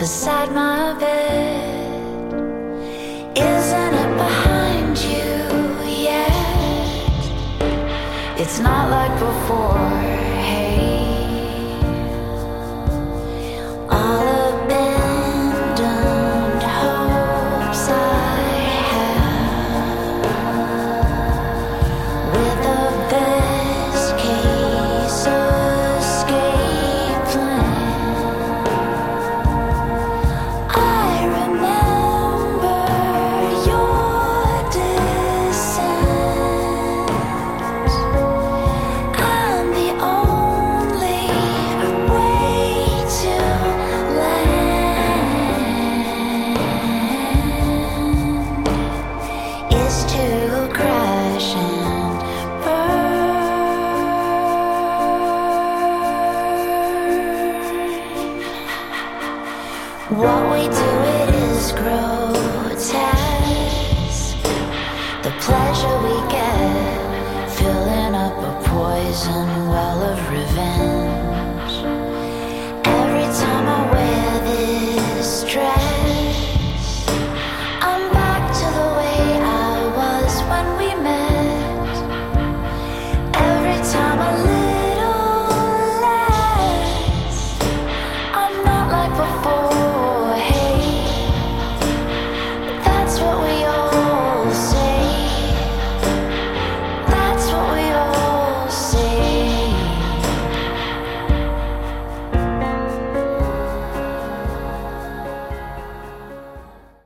beside my bed. Isn't it behind you yet? It's not like before, hey. All abandoned hopes I have, with a best case escape plan. I remember your descent. I'm the only way to land is to crash and burn. What we do, it is grotesque. The pleasure we get, filling up a poison well of revenge. Every time I wake